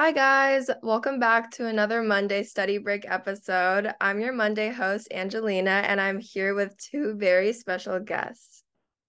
Hi, guys. Welcome back to another Monday Study Break episode. I'm your Monday host, Angelina, and I'm here with two very special guests.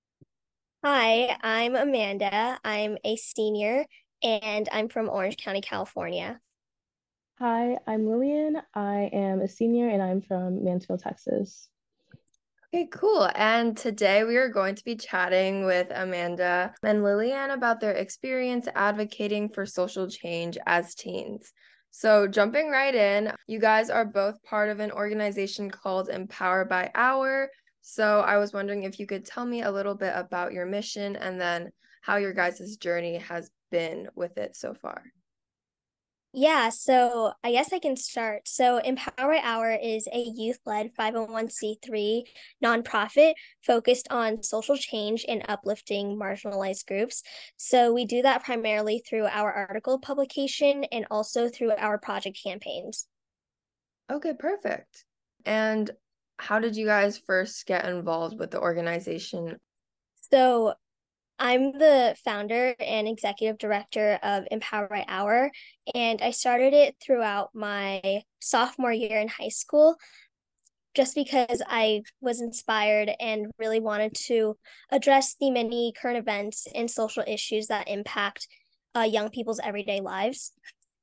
Hi, I'm Amanda. I'm a senior and I'm from Orange County, California. Hi, I'm Lillian. I am a senior and I'm from Mansfield, Texas. Okay, cool. And today we are going to be chatting with Amanda and Lillian about their experience advocating for social change as teens. So, jumping right in, you guys are both part of an organization called Empower by Hour. So, I was wondering if you could tell me a little bit about your mission and then how your guys' journey has been with it so far. Yeah, so I guess I can start. So Empower Hour is a youth-led 501c3 nonprofit focused on social change and uplifting marginalized groups. So we do that primarily through our article publication and also through our project campaigns. Okay, perfect. And how did you guys first get involved with the organization? So I'm the founder and executive director of Empower by Hour, and I started it throughout my sophomore year in high school just because I was inspired and really wanted to address the many current events and social issues that impact young people's everyday lives.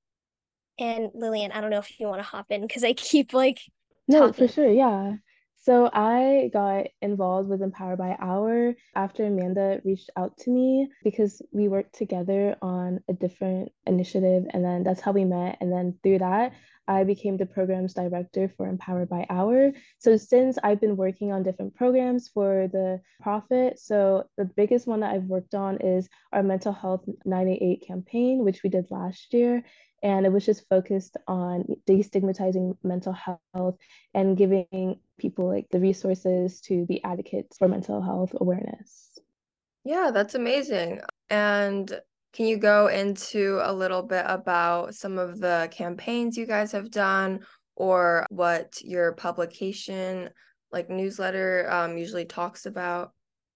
And Lillian, I don't know if you want to hop in because I keep like No, for talking. sure, yeah. So I got involved with Empower by Hour after Amanda reached out to me because we worked together on a different initiative, and then that's how we met. And then through that, I became the programs director for Empower by Hour. So since I've been working on different programs for the profit, so the biggest one that I've worked on is our mental health 988 campaign, which we did last year. And it was just focused on destigmatizing mental health and giving people like the resources to be advocates for mental health awareness. Yeah, that's amazing. And can you go into a little bit about some of the campaigns you guys have done or what your publication, like newsletter, usually talks about?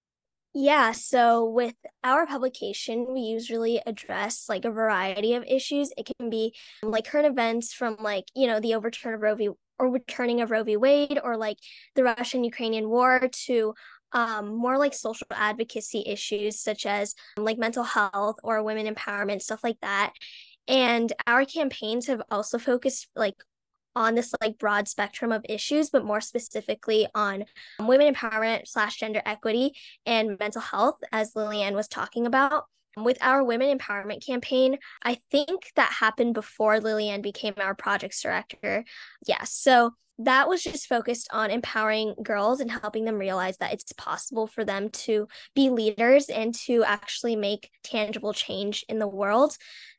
Yeah, so with our publication, we usually address like a variety of issues. It can be like current events from like, the overturn of Roe v. or returning of Roe v. Wade or like the Russian-Ukrainian war to more like social advocacy issues such as like mental health or women empowerment, stuff like that. And our campaigns have also focused like on this like broad spectrum of issues, but more specifically on women empowerment slash gender equity and mental health, as Lillian was talking about. With our women empowerment campaign, I think that happened before Lillian became our projects director. Yeah, so that was just focused on empowering girls and helping them realize that it's possible for them to be leaders and to actually make tangible change in the world.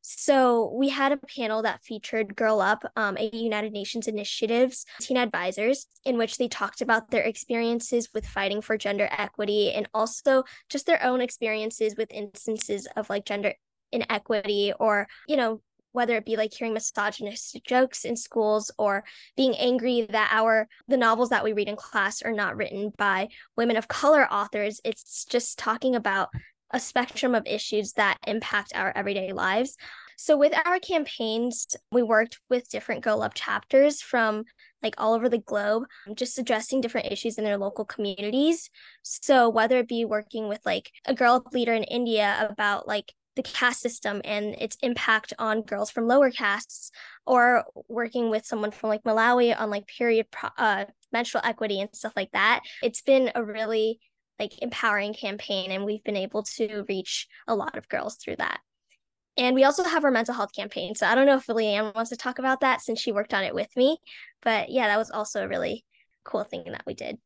So we had a panel that featured Girl Up, a United Nations initiatives, teen advisors, in which they talked about their experiences with fighting for gender equity and also just their own experiences with instances of like gender inequity or, whether it be like hearing misogynistic jokes in schools or being angry that the novels that we read in class are not written by women of color authors. It's just talking about a spectrum of issues that impact our everyday lives. So with our campaigns, we worked with different Girl Up chapters from like all over the globe, just addressing different issues in their local communities. So whether it be working with like a Girl Up leader in India about like the caste system and its impact on girls from lower castes, or working with someone from like Malawi on like menstrual equity and stuff like that. It's been a really like empowering campaign, and we've been able to reach a lot of girls through that. And we also have our mental health campaign. So I don't know if Leanne wants to talk about that since she worked on it with me. But yeah, that was also a really cool thing that we did.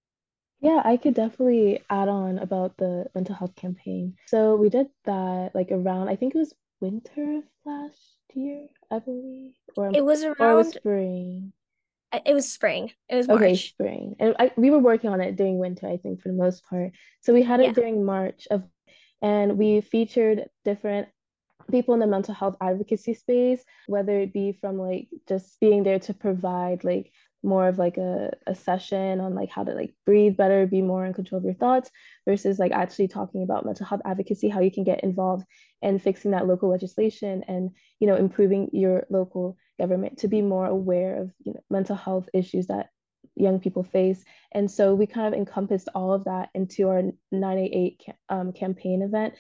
Yeah, I could definitely add on about the mental health campaign. So we did that like around, I think it was winter of last year, I believe, It was or it was around, spring. it was spring, it was Okay, March. spring. And we were working on it during winter, I think, for the most part. So we had it Yeah. during March of, and we featured different people in the mental health advocacy space, whether it be from like just being there to provide like more of like a session on like how to like breathe better, be more in control of your thoughts, versus like actually talking about mental health advocacy, how you can get involved in fixing that local legislation and, you know, improving your local government to be more aware of, you know, mental health issues that young people face. And so we kind of encompassed all of that into our 988 campaign event.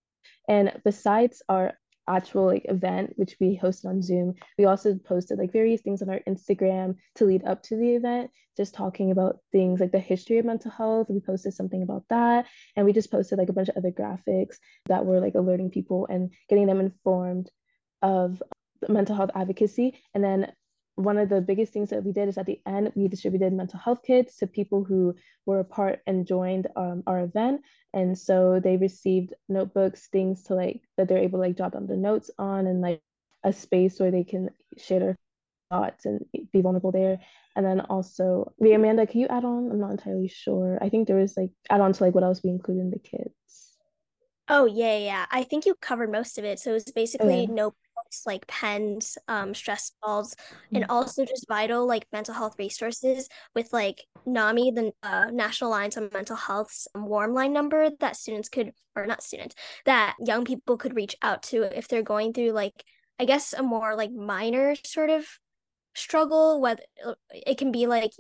And besides our actual like event, which we hosted on Zoom, we also posted like various things on our Instagram to lead up to the event, just talking about things like the history of mental health. We posted something about that. And we just posted like a bunch of other graphics that were like alerting people and getting them informed of mental health advocacy. And then one of the biggest things that we did is at the end, we distributed mental health kits to people who were a part and joined our event. And so they received notebooks, things to like that they're able to like jot down the notes on, and like a space where they can share their thoughts and be vulnerable there. And then also, wait, Amanda, can you add on? I'm not entirely sure. I think there was like add on to like what else we included in the kits. Oh, yeah, yeah. I think you covered most of it. So it's basically Okay. notebooks, like pens, stress balls, and Mm. also just vital like mental health resources with like NAMI, the National Alliance on Mental Health's warm line number that students could, or not students, that young people could reach out to if they're going through like, I guess, a more like minor sort of struggle. Whether it can be like,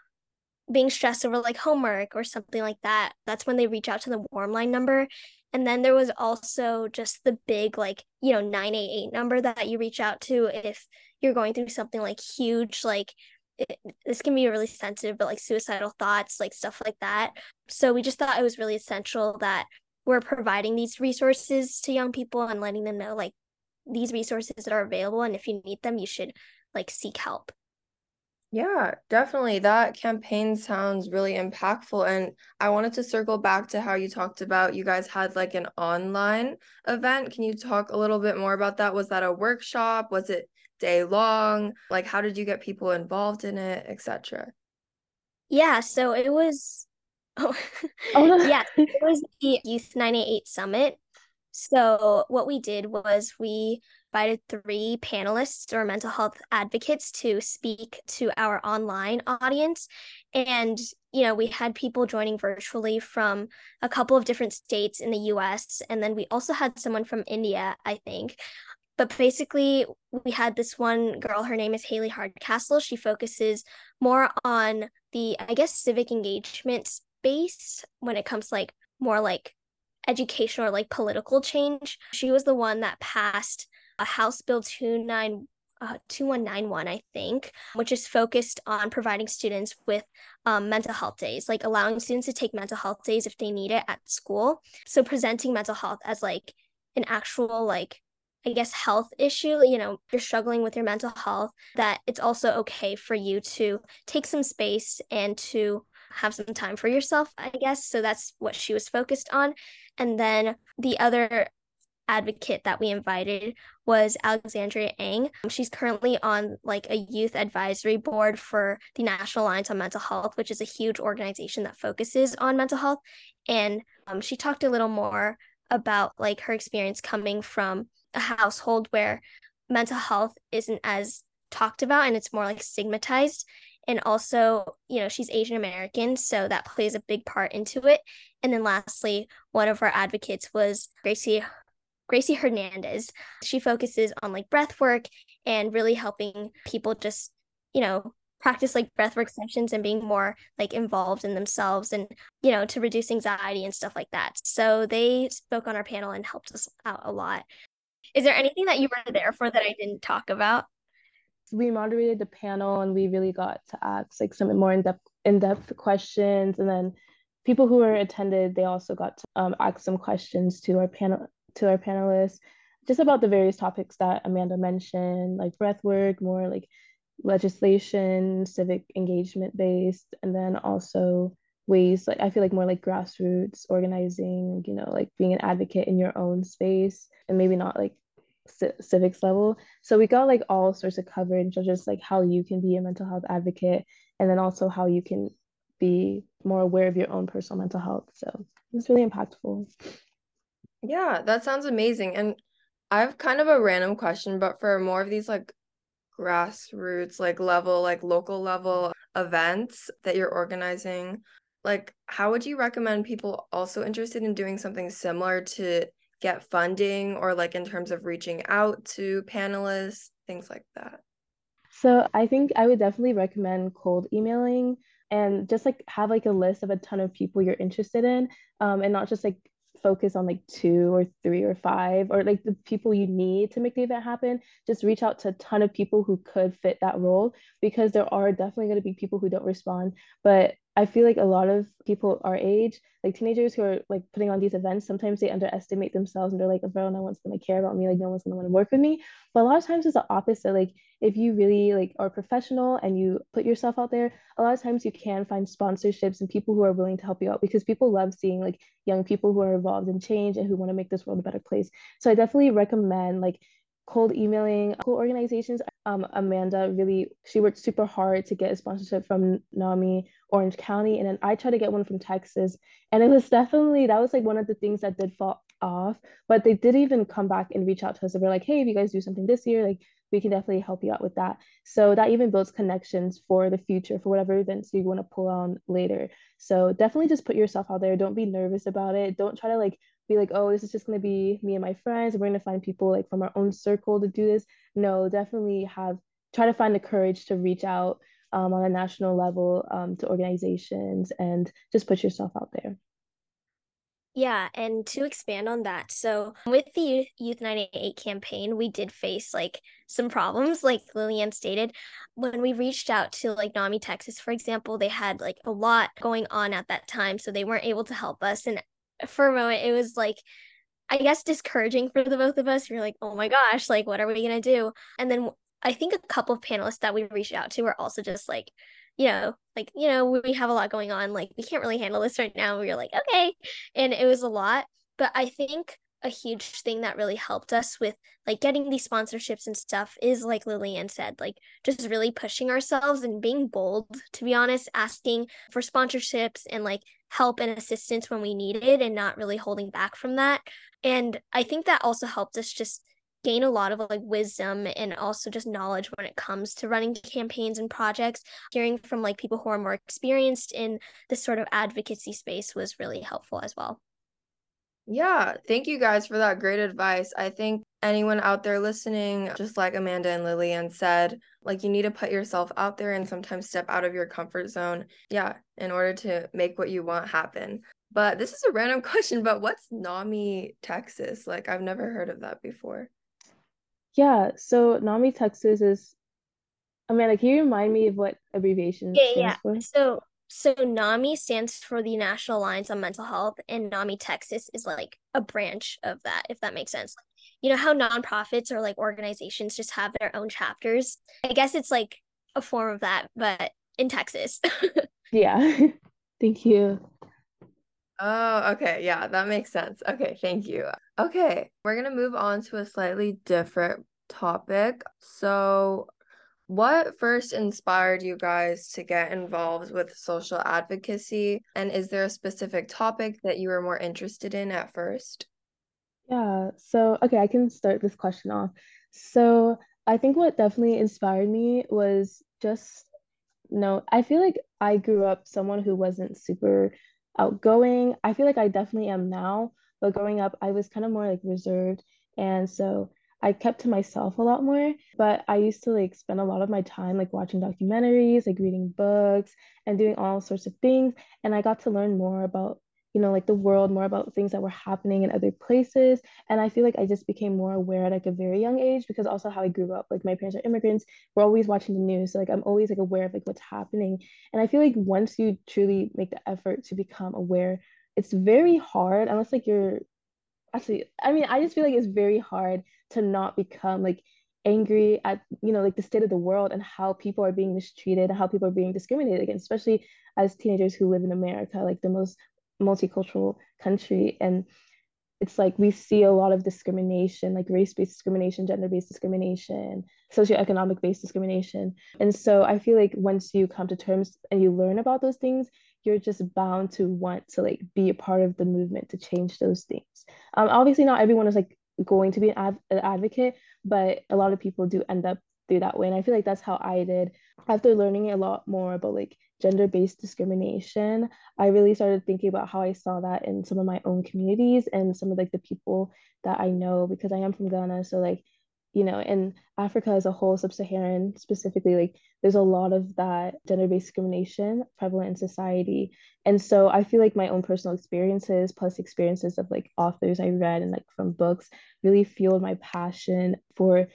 being stressed over like homework or something like that. That's when they reach out to the warm line number. And then there was also just the big, like, 988 number that you reach out to if you're going through something like huge, like this can be really sensitive, but like suicidal thoughts, like stuff like that. So we just thought it was really essential that we're providing these resources to young people and letting them know like these resources that are available. And if you need them, you should like seek help. Yeah, definitely. That campaign sounds really impactful. And I wanted to circle back to how you talked about you guys had like an online event. Can you talk a little bit more about that? Was that a workshop? Was it day long? Like, how did you get people involved in it, etc.? Yeah, so it was, oh, Oh, yeah, no. it was the Youth 98 Summit. So what we did was we invited three panelists or mental health advocates to speak to our online audience. And, we had people joining virtually from a couple of different states in the US. And then we also had someone from India, I think. But basically, we had this one girl, her name is Haley Hardcastle. She focuses more on the, I guess, civic engagement space when it comes to like more like education or like political change. She was the one that passed a House Bill 2191, I think, which is focused on providing students with mental health days, like allowing students to take mental health days if they need it at school. So presenting mental health as like an actual like I guess health issue, you're struggling with your mental health, that it's also okay for you to take some space and to have some time for yourself, I guess. So that's what she was focused on. And then the other advocate that we invited was Alexandria Eng. She's currently on like a youth advisory board for the National Alliance on Mental Health, which is a huge organization that focuses on mental health. And she talked a little more about like her experience coming from a household where mental health isn't as talked about and it's more like stigmatized. And also, she's Asian American, so that plays a big part into it. And then lastly, one of our advocates was Gracie Hernandez. She focuses on like breath work and really helping people just, practice like breathwork sessions and being more like involved in themselves and, to reduce anxiety and stuff like that. So they spoke on our panel and helped us out a lot. Is there anything that you were there for that I didn't talk about? We moderated the panel and we really got to ask like some more in-depth questions, and then people who were attended, they also got to ask some questions to our panelists just about the various topics that Amanda mentioned, like breath work, more like legislation, civic engagement based, and then also ways like I feel like more like grassroots organizing, you know, like being an advocate in your own space and maybe not like civics level. So we got like all sorts of coverage of just like how you can be a mental health advocate, and then also how you can be more aware of your own personal mental health. So it's really impactful. Yeah, that sounds amazing. And I have kind of a random question, but for more of these like grassroots like level, like local level events that you're organizing, like how would you recommend people also interested in doing something similar to get funding, or like in terms of reaching out to panelists, things like that? So I think I would definitely recommend cold emailing and just like have like a list of a ton of people you're interested in, and not just like focus on like two or three or five or like the people you need to make the event happen. Just reach out to a ton of people who could fit that role because there are definitely going to be people who don't respond. But I feel like a lot of people our age, like teenagers who are like putting on these events, sometimes they underestimate themselves and they're like, oh, no one's going to care about me. Like, no one's going to want to work with me. But a lot of times it's the opposite. Like, if you really like are professional and you put yourself out there, a lot of times you can find sponsorships and people who are willing to help you out because people love seeing like young people who are involved in change and who want to make this world a better place. So I definitely recommend like cold emailing cool organizations. Amanda really, she worked super hard to get a sponsorship from NAMI Orange County, and then I tried to get one from Texas, and it was definitely that was like one of the things that did fall off. But they did even come back and reach out to us and we're like, hey, if you guys do something this year, like we can definitely help you out with that. So that even builds connections for the future for whatever events you want to pull on later. So definitely just put yourself out there. Don't be nervous about it. Don't try to like be like, oh, this is just going to be me and my friends. We're going to find people like from our own circle to do this. No, definitely try to find the courage to reach out on a national level to organizations and just put yourself out there. Yeah, and to expand on that, so with the Youth 98 campaign, we did face like some problems, like Lillian stated. When we reached out to like NAMI Texas, for example, they had like a lot going on at that time, so they weren't able to help us. And for a moment, it was like, I guess, discouraging for the both of us. We were like, oh my gosh, like, what are we gonna do? And then I think a couple of panelists that we reached out to were also just like, we have a lot going on. Like, we can't really handle this right now. We were like, okay. And it was a lot. But I think a huge thing that really helped us with like getting these sponsorships and stuff is like Lillian said, like just really pushing ourselves and being bold, to be honest, asking for sponsorships and like help and assistance when we needed and not really holding back from that. And I think that also helped us just gain a lot of like wisdom and also just knowledge when it comes to running campaigns and projects. Hearing from like people who are more experienced in this sort of advocacy space was really helpful as well. Yeah, thank you guys for that great advice. I think anyone out there listening, just like Amanda and Lillian said, like you need to put yourself out there and sometimes step out of your comfort zone, yeah, in order to make what you want happen. But this is a random question, but what's NAMI Texas? Like I've never heard of that before. Yeah, so NAMI Texas is, Amanda, can you remind me of what abbreviation Yeah. stands for? So NAMI stands for the National Alliance on Mental Health, and NAMI Texas is like a branch of that, if that makes sense. You know how nonprofits or like organizations just have their own chapters? I guess it's like a form of that, but in Texas. Yeah. Thank you. Oh, okay. Yeah, that makes sense. Okay, thank you. Okay, we're gonna move on to a slightly different topic. So, what first inspired you guys to get involved with social advocacy? And is there a specific topic that you were more interested in at first? Yeah, so okay, I can start this question off. So I think what definitely inspired me was just, no, I feel like I grew up someone who wasn't super outgoing. I feel like I definitely am now, but growing up, I was kind of more like reserved. And so I kept to myself a lot more, but I used to like spend a lot of my time like watching documentaries, like reading books and doing all sorts of things. And I got to learn more about, like the world, more about things that were happening in other places. And I feel like I just became more aware at like a very young age because also how I grew up. Like my parents are immigrants, we're always watching the news, so like I'm always like aware of like what's happening. And I feel like once you truly make the effort to become aware, it's very hard unless like you're actually, I mean, I just feel like it's very hard to not become like angry at like the state of the world and how people are being mistreated and how people are being discriminated against, especially as teenagers who live in America, like the most multicultural country. And it's like we see a lot of discrimination, like race-based discrimination, gender-based discrimination, socioeconomic-based discrimination. And so I feel like once you come to terms and you learn about those things, you're just bound to want to like be a part of the movement to change those things. Obviously, not everyone is like going to be an advocate, but a lot of people do end up through that way. And I feel like that's how I did. After learning a lot more about like gender-based discrimination, I really started thinking about how I saw that in some of my own communities and some of like the people that I know, because I am from Ghana. So like, in Africa as a whole, sub-Saharan specifically, like there's a lot of that gender-based discrimination prevalent in society. And so I feel like my own personal experiences plus experiences of like authors I read and like from books really fueled my passion for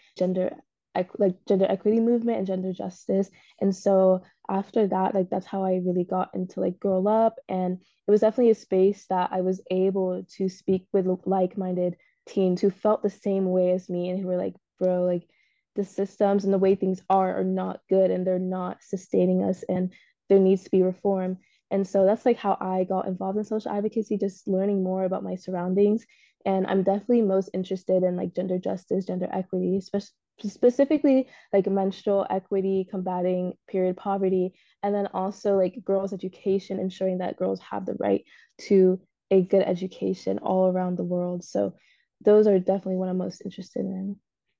gender equity movement and gender justice. And so after that, like that's how I really got into like Girl Up. And it was definitely a space that I was able to speak with like-minded teens who felt the same way as me and who were like, bro, like the systems and the way things are not good and they're not sustaining us and there needs to be reform. And so that's like how I got involved in social advocacy, just learning more about my surroundings. And I'm definitely most interested in like gender justice, gender equity, specifically like menstrual equity, combating period poverty, and then also like girls' education, ensuring that girls have the right to a good education all around the world. So those are definitely what I'm most interested in.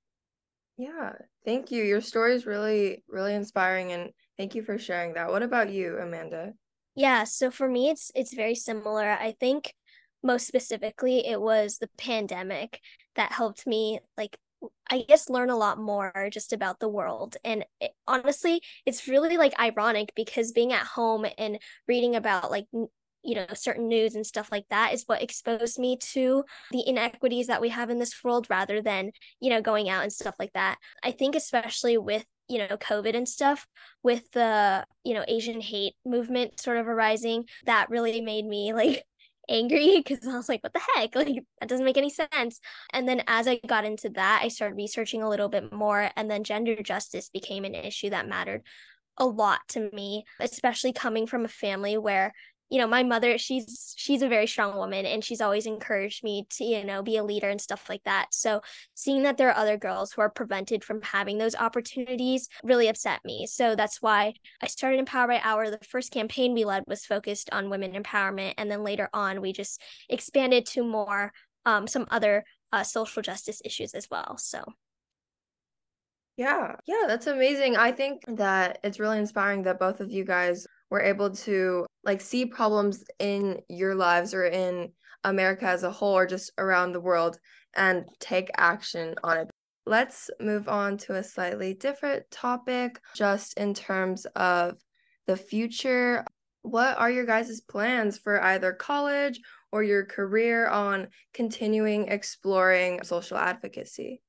Yeah, thank you. Your story is really, really inspiring, and thank you for sharing that. What about you, Amanda? Yeah, so for me it's very similar. I think most specifically it was the pandemic that helped me like I guess learn a lot more just about the world. And honestly, it's really like ironic because being at home and reading about like certain news and stuff like that is what exposed me to the inequities that we have in this world rather than going out and stuff like that. I think especially with COVID and stuff, with the Asian hate movement sort of arising, that really made me like angry because I was like, what the heck? Like, that doesn't make any sense. And then as I got into that, I started researching a little bit more, and then gender justice became an issue that mattered a lot to me, especially coming from a family where my mother, she's a very strong woman and she's always encouraged me to be a leader and stuff like that. So seeing that there are other girls who are prevented from having those opportunities really upset me. So that's why I started Empower by Hour. The first campaign we led was focused on women empowerment, and then later on we just expanded to more some other social justice issues as well. So Yeah, that's amazing. I think that it's really inspiring that both of you guys were able to like see problems in your lives or in America as a whole or just around the world and take action on it. Let's move on to a slightly different topic, just in terms of the future. What are your guys' plans for either college or your career on continuing exploring social advocacy?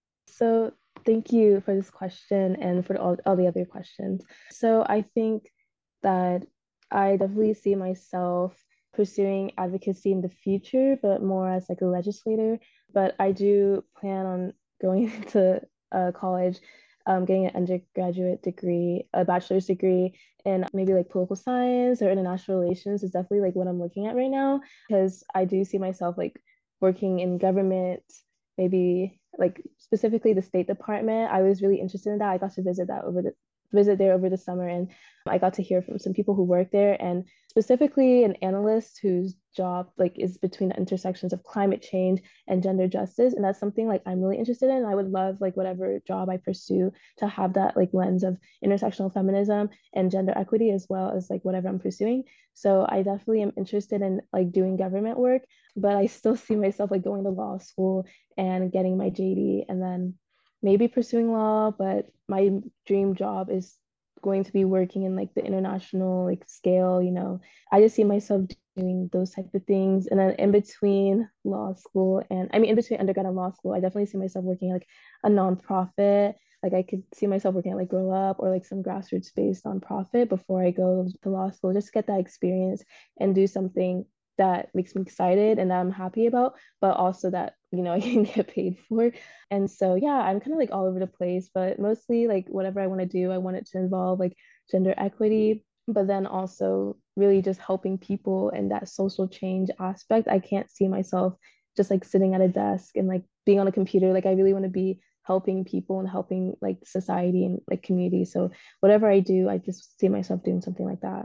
So thank you for this question and for all the other questions. So I think that I definitely see myself pursuing advocacy in the future, but more as like a legislator. But I do plan on going to college, getting an undergraduate degree, a bachelor's degree in maybe like political science or international relations is definitely like what I'm looking at right now, because I do see myself like working in government, maybe like specifically the State Department. I was really interested in that. I got to visit there over the summer, and I got to hear from some people who work there, and specifically an analyst whose job like is between the intersections of climate change and gender justice. And that's something like I'm really interested in. And I would love like whatever job I pursue to have that like lens of intersectional feminism and gender equity as well as like whatever I'm pursuing. So I definitely am interested in like doing government work, but I still see myself like going to law school and getting my JD and then maybe pursuing law. But my dream job is going to be working in like the international like scale, I just see myself doing those type of things. And then in between law school and I mean in between undergrad and law school, I definitely see myself working like a nonprofit. Like I could see myself working at like Grow Up or like some grassroots based nonprofit before I go to law school, just get that experience and do something that makes me excited and that I'm happy about, but also that, I can get paid for. And so, yeah, I'm kind of like all over the place, but mostly like whatever I want to do, I want it to involve like gender equity, but then also really just helping people and that social change aspect. I can't see myself just like sitting at a desk and like being on a computer. Like I really want to be helping people and helping like society and like community. So whatever I do, I just see myself doing something like that.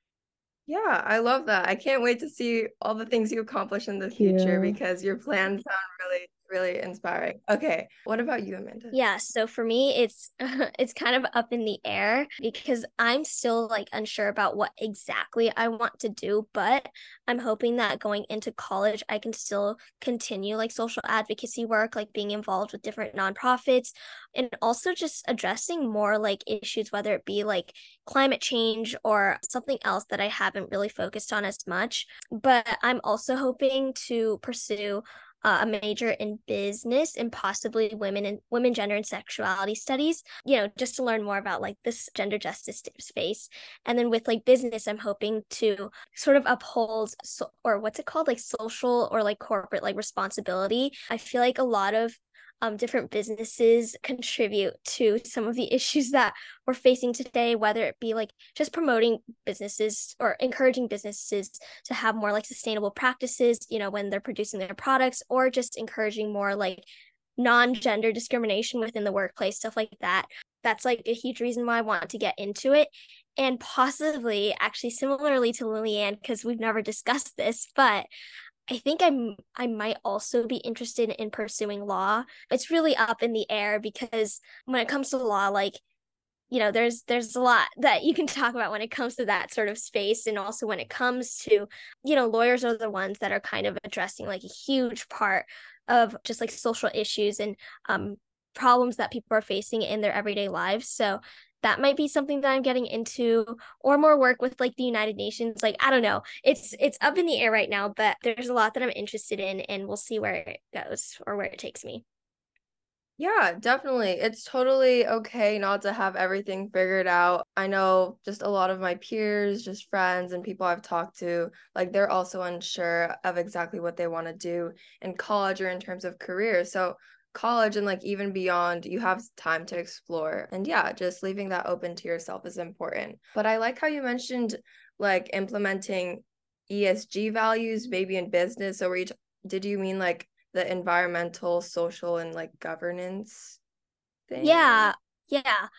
Yeah, I love that. I can't wait to see all the things you accomplish in the Thank future you. because your plans sound really, really inspiring. Okay, what about you, Amanda? Yeah, so for me, it's it's kind of up in the air because I'm still like unsure about what exactly I want to do, but I'm hoping that going into college, I can still continue like social advocacy work, like being involved with different nonprofits, and also just addressing more like issues, whether it be like climate change or something else that I haven't really focused on as much. But I'm also hoping to pursue a major in business and possibly women, gender, and sexuality studies, just to learn more about like this gender justice space. And then with like business, I'm hoping to sort of uphold or what's it called, like social or like corporate like responsibility. I feel like a lot of different businesses contribute to some of the issues that we're facing today, whether it be like just promoting businesses or encouraging businesses to have more like sustainable practices, when they're producing their products, or just encouraging more like non-gender discrimination within the workplace, stuff like that. That's like a huge reason why I want to get into it. And possibly actually similarly to Lillian, because we've never discussed this, but I think I might also be interested in pursuing law. It's really up in the air because when it comes to law, like, there's a lot that you can talk about when it comes to that sort of space. And also when it comes to, lawyers are the ones that are kind of addressing like a huge part of just like social issues and problems that people are facing in their everyday lives. So that might be something that I'm getting into, or more work with like the United Nations. Like, I don't know. It's up in the air right now, but there's a lot that I'm interested in, and we'll see where it goes or where it takes me. Yeah, definitely. It's totally okay not to have everything figured out. I know just a lot of my peers, just friends and people I've talked to, like they're also unsure of exactly what they want to do in college or in terms of career. So college and like even beyond, you have time to explore. And yeah, just leaving that open to yourself is important. But I like how you mentioned like implementing ESG values maybe in business. So did you mean like the environmental, social, and like governance thing? Yeah, yeah.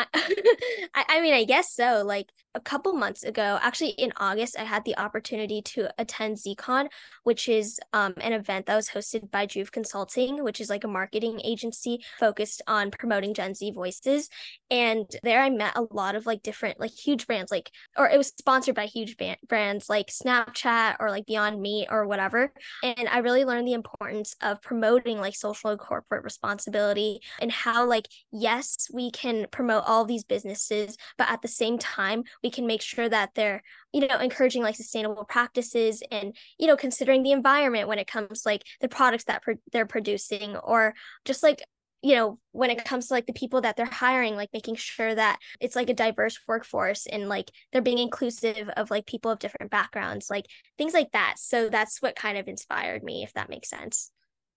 I mean, I guess so. Like a couple months ago, actually in August, I had the opportunity to attend ZCon, which is an event that was hosted by Juve Consulting, which is like a marketing agency focused on promoting Gen Z voices. And there I met a lot of like different, like huge brands, like, or it was sponsored by huge brands like Snapchat or like Beyond Meat or whatever. And I really learned the importance of promoting like social and corporate responsibility, and how like, yes, we can promote all these businesses, but at the same time we can make sure that they're, encouraging like sustainable practices, and, considering the environment when it comes to, like the products that they're producing, or just like, when it comes to like the people that they're hiring, like making sure that it's like a diverse workforce, and like they're being inclusive of like people of different backgrounds, like things like that. So that's what kind of inspired me, if that makes sense.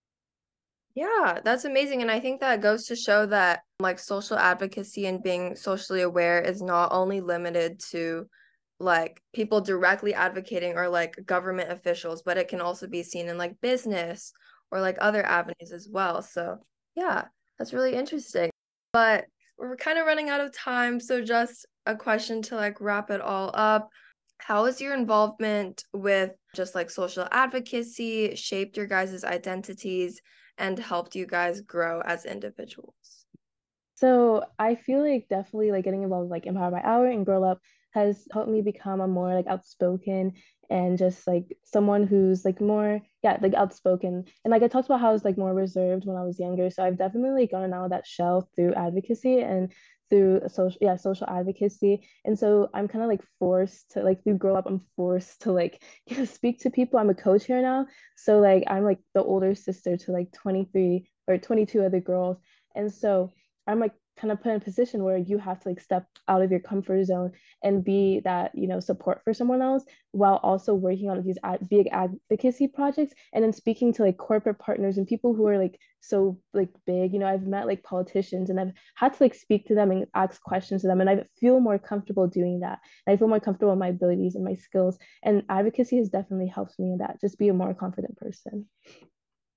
Yeah, that's amazing. And I think that goes to show that like social advocacy and being socially aware is not only limited to like people directly advocating or like government officials, but it can also be seen in like business or like other avenues as well. So, yeah, that's really interesting. But we're kind of running out of time. So, just a question to like wrap it all up. How has your involvement with just like social advocacy shaped your guys' identities and helped you guys grow as individuals? So I feel like definitely like getting involved with like Empower by Hour and Grow Up has helped me become a more like outspoken and just like someone who's like more, yeah, like outspoken. And like I talked about how I was like more reserved when I was younger. So I've definitely gotten out of that shell through advocacy and through social advocacy. And so I'm kind of like forced to like through Grow Up, I'm forced to like speak to people. I'm a coach here now. So like I'm like the older sister to like 23 or 22 other girls. And so I'm like kind of put in a position where you have to like step out of your comfort zone and be that, support for someone else while also working on these big advocacy projects, and then speaking to like corporate partners and people who are like so like big. I've met like politicians and I've had to like speak to them and ask questions to them, and I feel more comfortable doing that. And I feel more comfortable in my abilities and my skills. And advocacy has definitely helped me in that, just be a more confident person.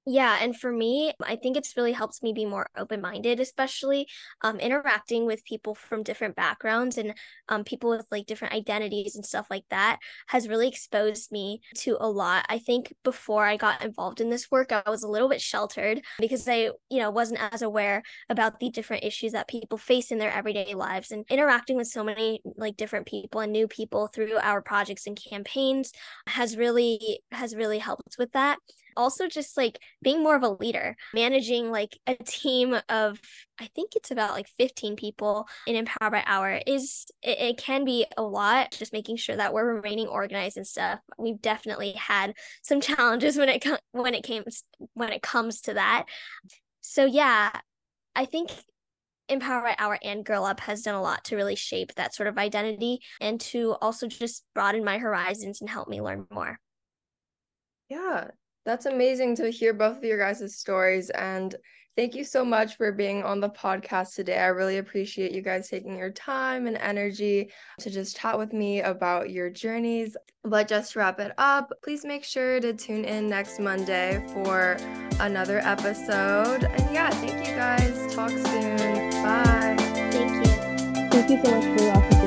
Yeah, and for me, I think it's really helped me be more open-minded, especially interacting with people from different backgrounds and people with like different identities and stuff like that has really exposed me to a lot. I think before I got involved in this work, I was a little bit sheltered because I wasn't as aware about the different issues that people face in their everyday lives. And interacting with so many like different people and new people through our projects and campaigns has really helped with that. Also just like being more of a leader, managing like a team of, I think it's about like 15 people in Empower by Hour it can be a lot. Just making sure that we're remaining organized and stuff. We've definitely had some challenges when it comes to that. So yeah, I think Empower by Hour and Girl Up has done a lot to really shape that sort of identity and to also just broaden my horizons and help me learn more. Yeah, that's amazing to hear both of your guys' stories. And thank you so much for being on the podcast today. I really appreciate you guys taking your time and energy to just chat with me about your journeys. But just to wrap it up, please make sure to tune in next Monday for another episode. And yeah, thank you guys. Talk soon. Bye. Thank you. Thank you so much for the opportunity.